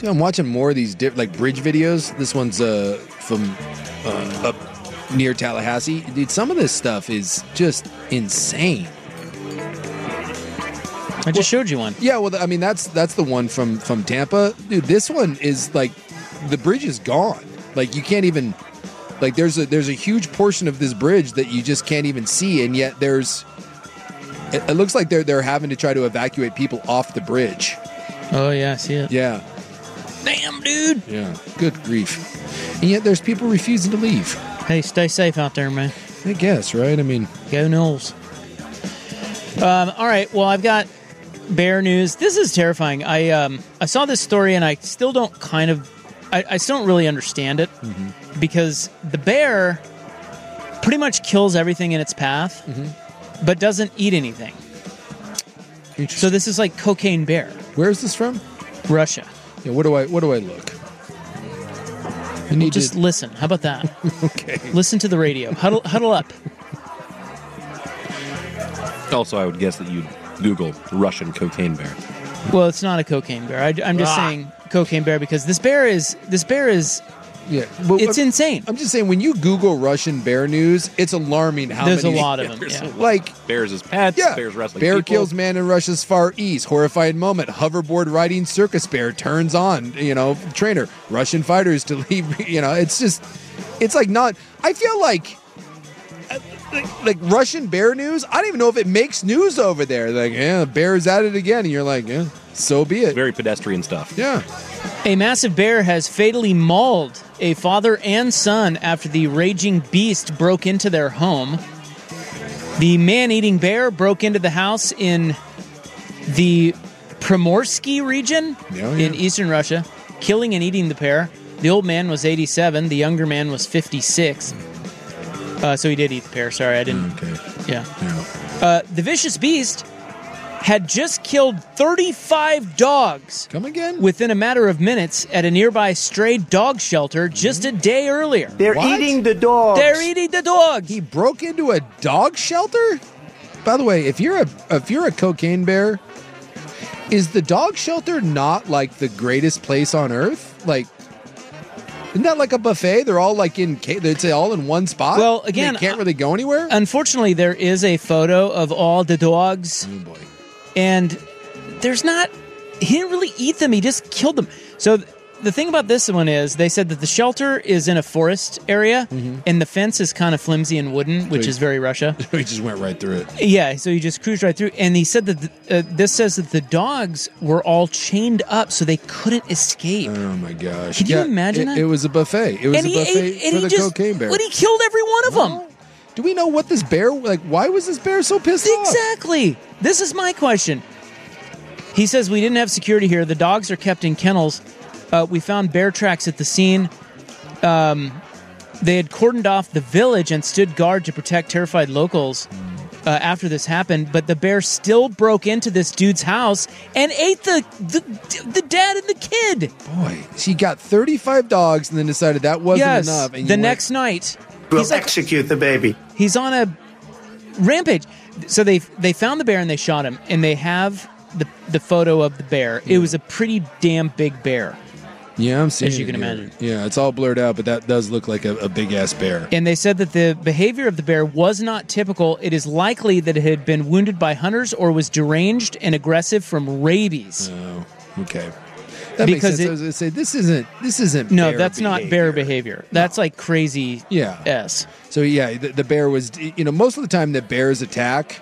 Dude, I'm watching more of these like bridge videos. This one's from up near Tallahassee. Dude, some of this stuff is just insane. I just showed you one. Yeah, well, I mean, that's the one from Tampa. Dude, this one is like, the bridge is gone. Like, you can't even, like, there's a huge portion of this bridge that you just can't even see, and yet it looks like they're having to try to evacuate people off the bridge. Oh, yeah, I see it. Yeah. Damn, dude. Yeah, good grief. And yet there's people refusing to leave. Hey, stay safe out there, man. I guess, right? I mean, go Knowles. All right, well, I've got bear news. This is terrifying. I saw this story and I still don't I still don't really understand it because the bear pretty much kills everything in its path, but doesn't eat anything. So this is like cocaine bear. Where is this from? Russia. Yeah. What do I look? I need just listen. How about that? Okay. Listen to the radio. Huddle up. Also, I would guess that you'd Google Russian cocaine bear. Well, it's not a cocaine bear. I'm just saying cocaine bear because this bear is yeah, well, it's insane. I'm just saying, when you Google Russian bear news, it's alarming how there's many. A lot of them. Yeah. Like bears as pets. Yeah, bears wrestling. Bear people. kills man in Russia's Far East. Horrified moment. Hoverboard riding circus bear turns on. Trainer. Russian fighters to leave. It's like not. I feel like Russian bear news. I don't even know if it makes news over there. Like, yeah, bear's at it again, and you're like, yeah, so be it. Very pedestrian stuff. Yeah. A massive bear has fatally mauled a father and son after the raging beast broke into their home. The man-eating bear broke into the house in the Primorsky region in eastern Russia, killing and eating the pair. The old man was 87. The younger man was 56. So he did eat the pair. Sorry, I didn't. Okay. Yeah. The vicious beast had just killed 35 dogs. Come again? Within a matter of minutes at a nearby stray dog shelter just a day earlier. They're eating the dogs. They're eating the dogs. He broke into a dog shelter? By the way, if you're a cocaine bear, is the dog shelter not like the greatest place on earth? Like, isn't that like a buffet? They're all like it's all in one spot? Well, again, they can't really go anywhere? Unfortunately, there is a photo of all the dogs. Oh boy. And he didn't really eat them, he just killed them. So the thing about this one is, they said that the shelter is in a forest area, and the fence is kind of flimsy and wooden, which is very Russia. He just went right through it. Yeah, so he just cruised right through. And he said that this says that the dogs were all chained up so they couldn't escape. Oh my gosh. Can you imagine that? It was a buffet. It was a buffet for the cocaine bear. But he killed every one of them. Do we know what this bear, why was this bear so pissed off? Exactly. This is my question. He says, we didn't have security here. The dogs are kept in kennels. We found bear tracks at the scene. They had cordoned off the village and stood guard to protect terrified locals after this happened. But the bear still broke into this dude's house and ate the dad and the kid. Boy, she got 35 dogs and then decided that wasn't enough. And next night, we'll execute the baby. He's on a rampage. So they found the bear and they shot him, and they have the photo of the bear. It was a pretty damn big bear. Yeah, I'm seeing as you can imagine. Yeah, it's all blurred out, but that does look like a big-ass bear. And they said that the behavior of the bear was not typical. It is likely that it had been wounded by hunters or was deranged and aggressive from rabies. Oh, okay. That makes sense. I was going to say, this isn't No, bear that's behavior. not bear behavior. That's like crazy S. So, yeah, the bear was, most of the time that bears attack,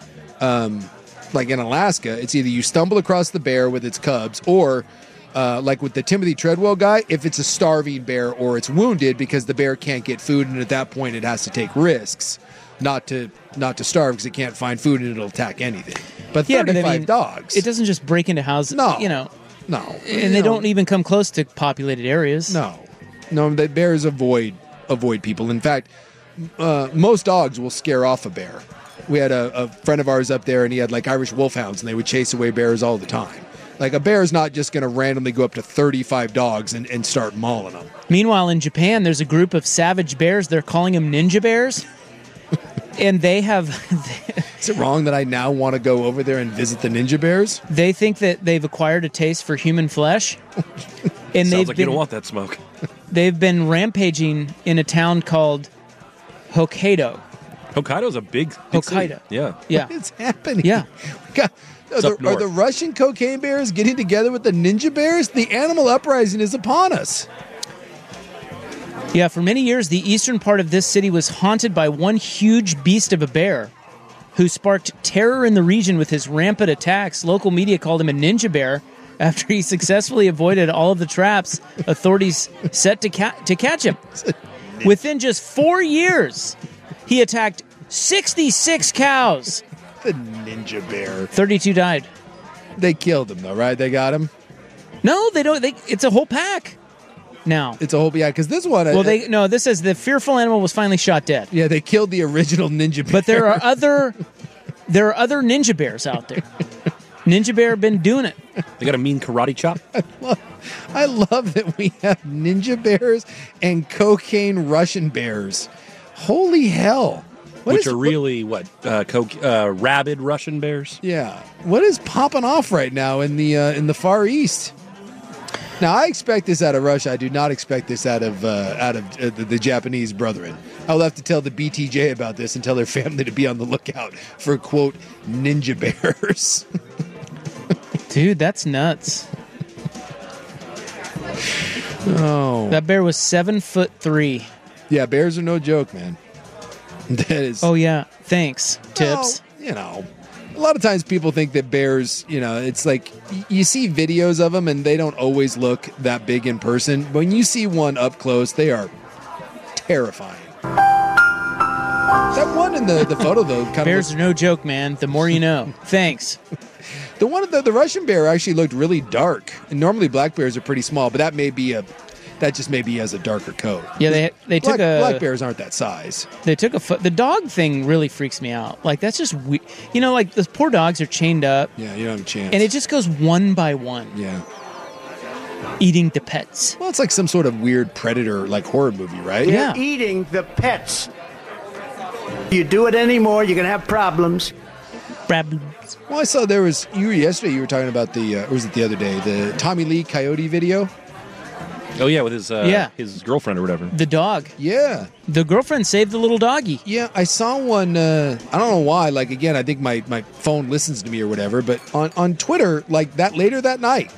like in Alaska, it's either you stumble across the bear with its cubs, or like with the Timothy Treadwell guy, if it's a starving bear or it's wounded because the bear can't get food, and at that point it has to take risks not to starve because it can't find food and it'll attack anything. But 35 dogs. It doesn't just break into houses. No. No. And they don't even come close to populated areas. No, the bears avoid people. In fact, most dogs will scare off a bear. We had a friend of ours up there, and he had like Irish wolfhounds, and they would chase away bears all the time. Like, a bear is not just going to randomly go up to 35 dogs and start mauling them. Meanwhile, in Japan, there's a group of savage bears. They're calling them ninja bears. And they have... Is it wrong that I now want to go over there and visit the ninja bears? They think that they've acquired a taste for human flesh. And Sounds like you don't want that smoke. they've been rampaging in a town called Hokkaido. Hokkaido's a big city. Hokkaido. Yeah. Yeah. It's happening. Yeah. We got- It's are up the north. Russian cocaine bears getting together with the ninja bears? The animal uprising is upon us. Yeah, for many years, the eastern part of this city was haunted by one huge beast of a bear who sparked terror in the region with his rampant attacks. Local media called him a ninja bear after he successfully avoided all of the traps authorities set to catch him. Within just 4 years, he attacked 66 cows. The ninja bear. 32 died. They killed him, though, right? They got him? No, they don't. It's a whole pack now. It's a whole, yeah, because this one... Well, this says the fearful animal was finally shot dead. Yeah, they killed the original ninja bear. But there are other ninja bears out there. Ninja bear have been doing it. They got a mean karate chop. I love that we have ninja bears and cocaine Russian bears. Holy hell. What Which is- are really, rabid Russian bears? Yeah. What is popping off right now in the Far East? Now, I expect this out of Russia. I do not expect this out of the Japanese brethren. I'll have to tell the BTJ about this and tell their family to be on the lookout for, quote, ninja bears. Dude, that's nuts. Oh. That bear was 7'3". Yeah, bears are no joke, man. That is... Oh yeah, thanks. Tips. Well, you know, a lot of times people think that bears, you know, it's like you see videos of them and they don't always look that big in person. But when you see one up close, they are terrifying. That one in the photo, though, kind Bears of are no joke, man. The more you know. Thanks. the one the Russian bear actually looked really dark. And normally black bears are pretty small, but that just maybe has a darker coat. Yeah, they took black bears aren't that size. They took the dog thing really freaks me out. Like that's just you know, like those poor dogs are chained up. Yeah, you don't have a chance. And it just goes one by one. Yeah. Eating the pets. Well, it's like some sort of weird predator, like horror movie, right? Yeah. They're eating the pets. You do it anymore, you're going to have problems. Well, I saw yesterday you were talking about or was it the other day, the Tommy Lee Coyote video? Oh, yeah, with his girlfriend or whatever. The dog. Yeah. The girlfriend saved the little doggy. Yeah, I saw one, I don't know why, like, again, I think my phone listens to me or whatever, but on Twitter, like, later that night,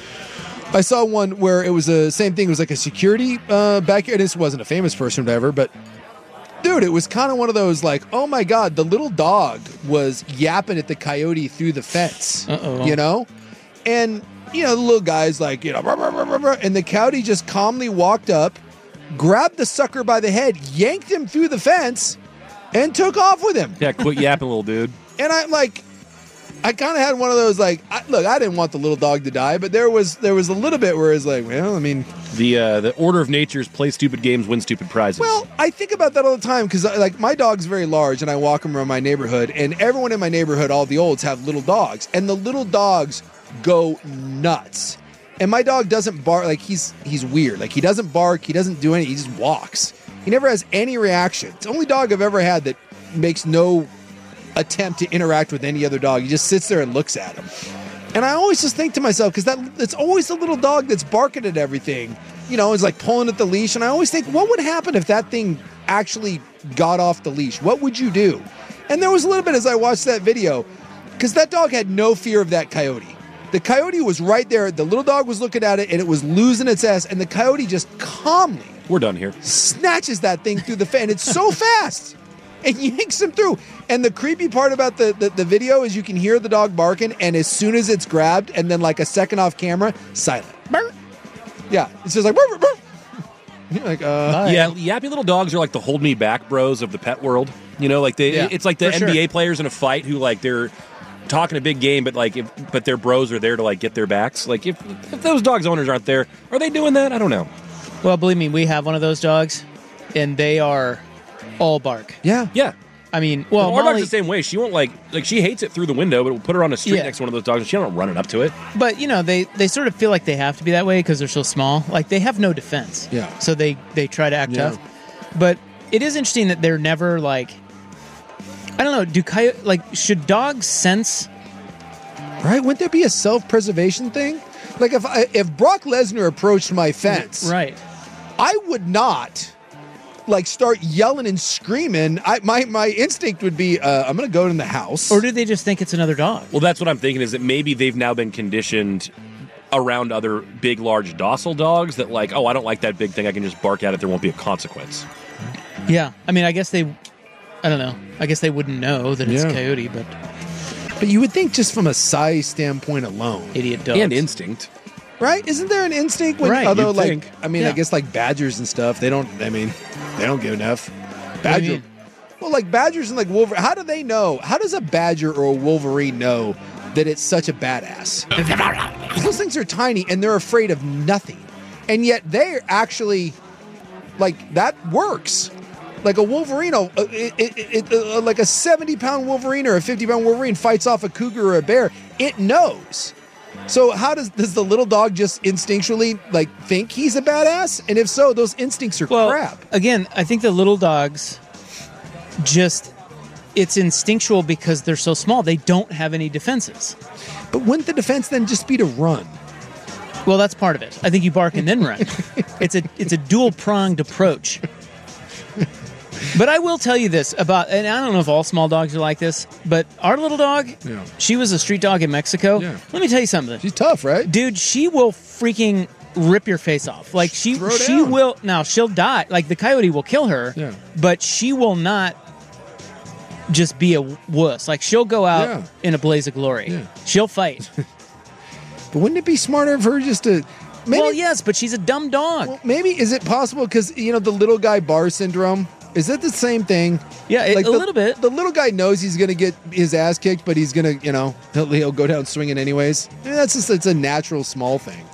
I saw one where it was the same thing. It was like a security back here. This wasn't a famous person or whatever, but dude, it was kind of one of those like, oh my God, the little dog was yapping at the coyote through the fence. Uh-oh. You know? And, you know, the little guy's like, you know, rah, rah, rah, rah, rah, and the coyote just calmly walked up, grabbed the sucker by the head, yanked him through the fence, and took off with him. Yeah, quit yapping, little dude. And I'm like, I kind of had one of those like, look, I didn't want the little dog to die, but there was a little bit where it's like, well, I mean, the order of nature's play stupid games, win stupid prizes. well, I think about that all the time because like my dog's very large and I walk him around my neighborhood, and everyone in my neighborhood, all the olds, have little dogs, and the little dogs go nuts. And my dog doesn't bark. Like he's weird. Like he doesn't bark. He doesn't do anything. He just walks. He never has any reaction. It's the only dog I've ever had that makes no attempt to interact with any other dog. He just sits there and looks at him. And I always just think to myself, because it's always the little dog that's barking at everything, you know, it's like pulling at the leash. And I always think, what would happen if that thing actually got off the leash? What would you do? And there was a little bit as I watched that video, because that dog had no fear of that coyote. The coyote was right there. The little dog was looking at it, and it was losing its ass. And the coyote just calmly we're done here. snatches that thing through the fence. It's so fast. And yanks him through. And the creepy part about the video is you can hear the dog barking, and as soon as it's grabbed, and then like a second off camera, silent. Burr. Yeah, it's just like burr, burr, burr. You're like, Yeah, yappy little dogs are like the hold me back bros of the pet world. You know, like it's like the for NBA sure. players in a fight who like they're talking a big game, but like but their bros are there to like get their backs. Like if those dogs' owners aren't there, are they doing that? I don't know. Well, believe me, we have one of those dogs, and they are all bark. yeah. Yeah. I mean, well, Our dog's Molly, the same way. She won't like she hates it through the window, but we'll put her on a street Yeah. next to one of those dogs, and she don't run it up to it. but you know, they sort of feel like they have to be that way because they're so small. Like they have no defense. Yeah. So they try to act Yeah. tough. But it is interesting that they're never like, I don't know. Should dogs sense? Right? Wouldn't there be a self-preservation thing? Like if Brock Lesnar approached my fence, Right. I would not like start yelling and screaming. My instinct would be, I'm going to go in the house. Or do they just think it's another dog? Well, that's what I'm thinking, is that maybe they've now been conditioned around other big, large, docile dogs that like, oh, I don't like that big thing. I can just bark at it. There won't be a consequence. Yeah. I mean, I don't know. I guess they wouldn't know that it's Yeah. Coyote, but But you would think just from a size standpoint alone, idiot dogs. And instinct. right? Isn't there an instinct when Right, although you'd like think. I mean, Yeah. I guess like badgers and stuff, they don't give enough. do you Badger. mean? Well, like badgers and like Wolverine, how do they know? How does a badger or a Wolverine know that it's such a badass? Those things are tiny and they're afraid of nothing. And yet they're actually like that works. Like a Wolverine, like a 70-pound Wolverine or a 50-pound Wolverine fights off a cougar or a bear. It knows. So how does the little dog just instinctually like think he's a badass? And if so, those instincts are Well, crap. again, I think the little dogs it's instinctual because they're so small. They don't have any defenses. But wouldn't the defense then just be to run? Well, that's part of it. I think you bark and then run. It's a dual-pronged approach. But I will tell you this about, and I don't know if all small dogs are like this, but our little dog, Yeah. she was a street dog in Mexico. Yeah. Let me tell you something. She's tough, right? Dude, she will freaking rip your face off. Like Throw she down. will. Now she'll die. Like the coyote will kill her. Yeah. But she will not just be a wuss. Like she'll go out Yeah. in a blaze of glory. Yeah. She'll fight. But wouldn't it be smarter of her just to maybe? Well, yes, but she's a dumb dog. Well, maybe is it possible because the little guy bar syndrome? Is that the same thing? Yeah, a little bit. The little guy knows he's going to get his ass kicked, but he's going to, he'll go down swinging anyways. I mean, it's a natural small thing.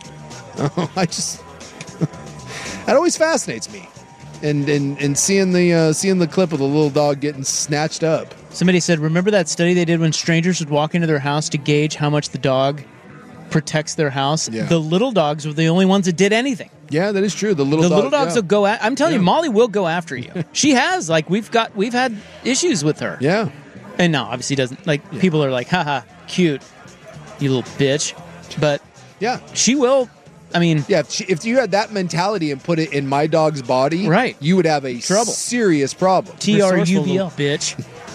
That always fascinates me, and seeing the clip of the little dog getting snatched up. Somebody said, remember that study they did when strangers would walk into their house to gauge how much the dog protects their house? Yeah. The little dogs were the only ones that did anything. Yeah, that is true. The little Little dogs yeah. will go I'm telling you, Yeah. Molly will go after you. She has. Like we've had issues with her. Yeah, And no, obviously doesn't. Like people are like, haha, cute, you little bitch. But yeah, she will. I mean, yeah. If you had that mentality and put it in my dog's body, Right. you would have a Trouble. serious problem. TRUBL, bitch.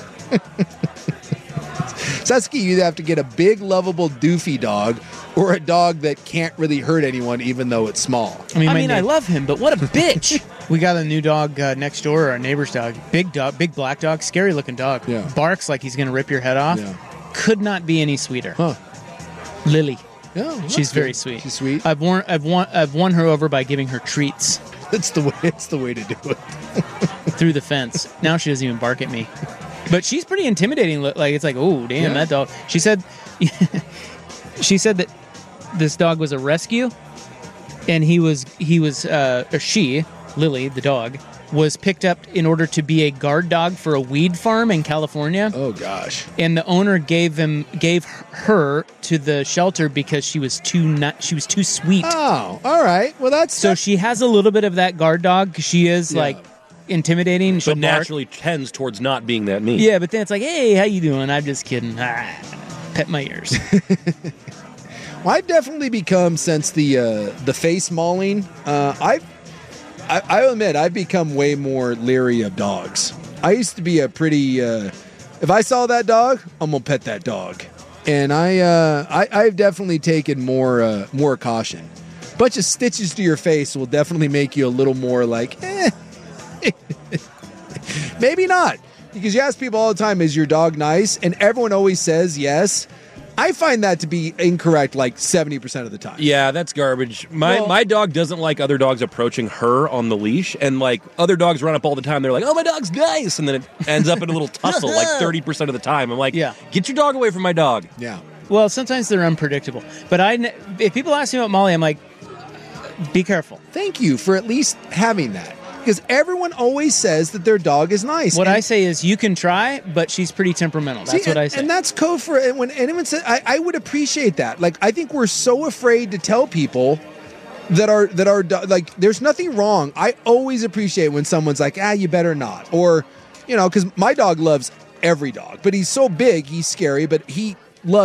Sasuke, you'd have to get a big, lovable, doofy dog or a dog that can't really hurt anyone, even though it's small. I mean, I love him, but what a bitch. We got a new dog next door, our neighbor's dog. Big black dog, scary looking dog. Yeah. Barks like he's going to rip your head off. Yeah. Could not be any sweeter. Huh. Lily. Yeah, well, She's that's very good. sweet. She's sweet. I've won her over by giving her treats It's the way to do it. through the fence. Now she doesn't even bark at me. But she's pretty intimidating. Like it's like, oh damn, Yeah. that dog. She said that this dog was a rescue, and she, Lily, the dog, was picked up in order to be a guard dog for a weed farm in California. Oh gosh. And the owner gave her to the shelter because she was too sweet. Oh, all right. Well, So she has a little bit of that guard dog. 'Cause she is Yeah. like intimidating. She'll But bark. naturally tends towards not being that mean. Yeah, but then it's like, hey, how you doing? I'm just kidding. Pet my ears. Well, I've definitely become since the face mauling. I'll admit I've become way more leery of dogs. I used to be a pretty. If I saw that dog, I'm gonna pet that dog, and I've definitely taken more caution. Bunch of stitches to your face will definitely make you a little more like, maybe not, because you ask people all the time, is your dog nice? And everyone always says yes. I find that to be incorrect like 70% of the time. Yeah, that's garbage. My dog doesn't like other dogs approaching her on the leash, and like other dogs run up all the time. They're like, "Oh, my dog's nice," and then it ends up in a little tussle like 30% of the time. I'm like, Yeah. get your dog away from my dog." Yeah. Well, sometimes they're unpredictable. But if people ask me about Molly, I'm like, be careful. Thank you for at least having that. Because everyone always says that their dog is nice. What And- I say is you can try, but she's pretty temperamental. That's See, what I say. And that's code for it. When anyone says, I would appreciate that. Like, I think we're so afraid to tell people that are like, there's nothing wrong. I always appreciate when someone's like, you better not. Or, because my dog loves every dog, but he's so big, he's scary, but he loves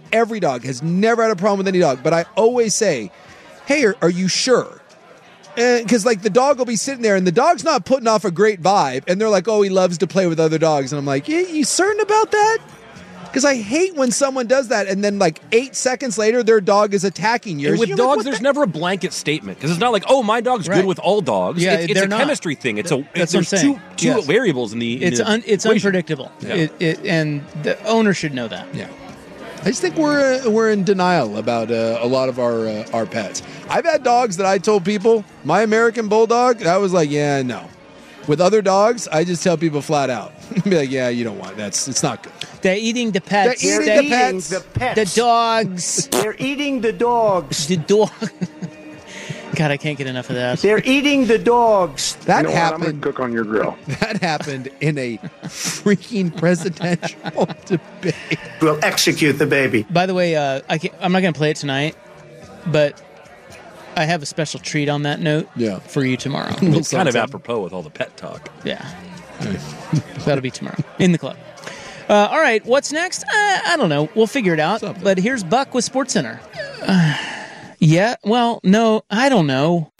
every dog, has never had a problem with any dog. But I always say, hey, are you sure? Because like the dog will be sitting there and the dog's not putting off a great vibe. And they're like, oh, he loves to play with other dogs. And I'm like, yeah, you certain about that? Because I hate when someone does that and then like 8 seconds later, their dog is attacking yours. And with dogs, there's never a blanket statement. Because it's not like, oh, my dog's good with all dogs. Yeah, it's a chemistry thing. That's what I'm saying. Two variables in the It's unpredictable. Yeah. And the owner should know that. Yeah. I just think we're in denial about a lot of our pets. I've had dogs that I told people, my American Bulldog, I was like, yeah, no. With other dogs, I just tell people flat out. Be like, yeah, you don't want it's not good. They're eating the pets. They're eating the pets. The dogs. They're eating the dogs. The dog. God, I can't get enough of that. They're eating the dogs. That you know happened. I'm gonna cook on your grill. That happened in a freaking presidential debate. We'll execute the baby. By the way, I'm not going to play it tonight, but I have a special treat on that note for you tomorrow. It's kind of apropos with all the pet talk. Yeah. That'll be tomorrow in the club. All right, what's next? I don't know. We'll figure it out. But here's Buck with SportsCenter. Yeah, well, no, I don't know.